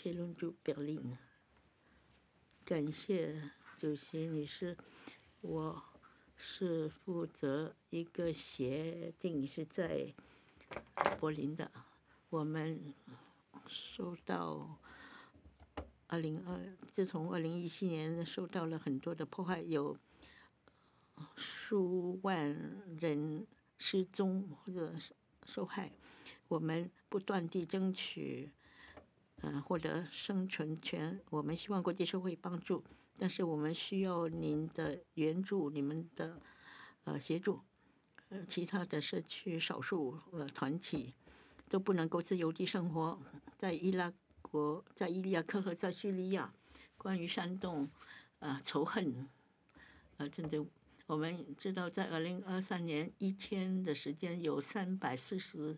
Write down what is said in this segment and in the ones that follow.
切伦住柏林。感谢主席女士，我是负责一个协定是在柏林的，我们受到自从2017年受到了很多的迫害，有数万人失踪或者受害，我们不断地争取获得生存权，我们希望国际社会帮助，但是我们需要您的援助，你们的协助。其他的社区少数团体都不能够自由地生活，在伊拉克和在叙利亚，关于煽动仇恨真的。我们知道，在2023年1天的时间有34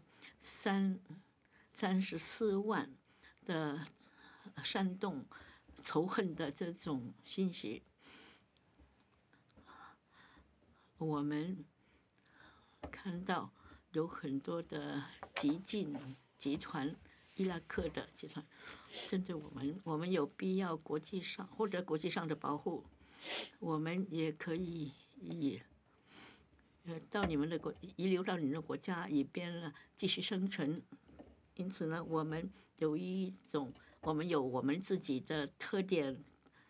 万的煽动仇恨的这种信息。我们看到有很多的激进集团，伊拉克的集团针对我们有必要国际上获得国际上的保护。我们也可以到你们的遗留到你们的国家，以便继续生存。因此呢，我们有我们自己的特点，